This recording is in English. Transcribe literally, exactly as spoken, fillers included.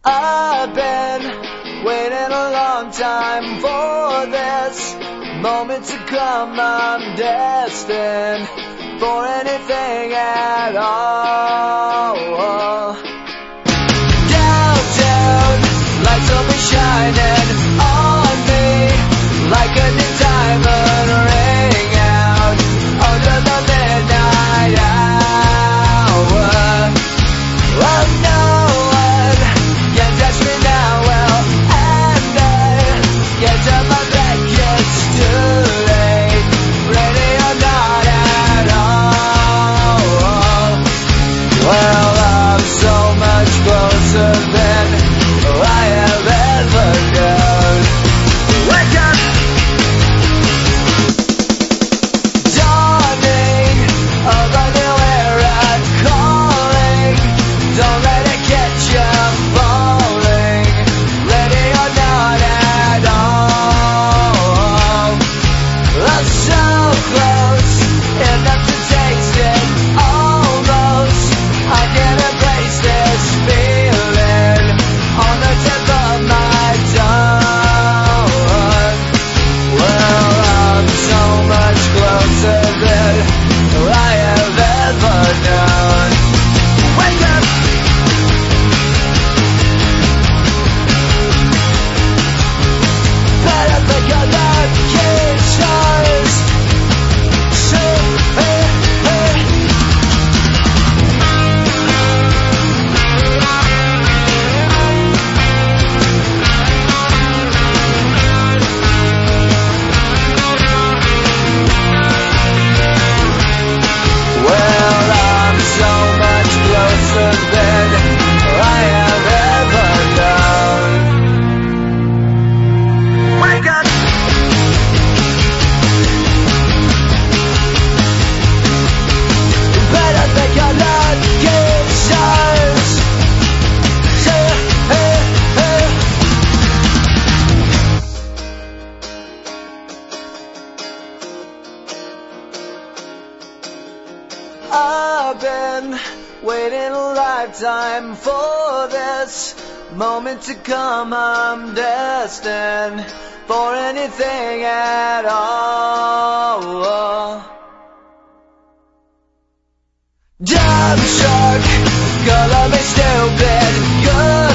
I've been waiting a long time for this moment to come. I'm destined for anything at all. Downtown, lights will be shining on me like a new diamond ring out under the midnight hour. Well, no one can touch me now, well, and they can't tell my back, it's too late, ready or not at all. Well, I'm so much closer than I have ever known. Wake up! Dawning of a new era calling. Don't let it catch you falling, ready or not at all. I'm so close, enough to taste it, almost. I can embrace this feeling on the tip of my tongue. Well, I'm so much closer than I have ever known. Wake up! But I think I love kisses. So, hey, hey. Well, I'm so much closer than I have ever known. Wake up! But I think I love kisses. Hey, hey, hey. I've been waiting a lifetime for this moment to come. I'm destined for anything at all. Dumb shark, color me stupid. Good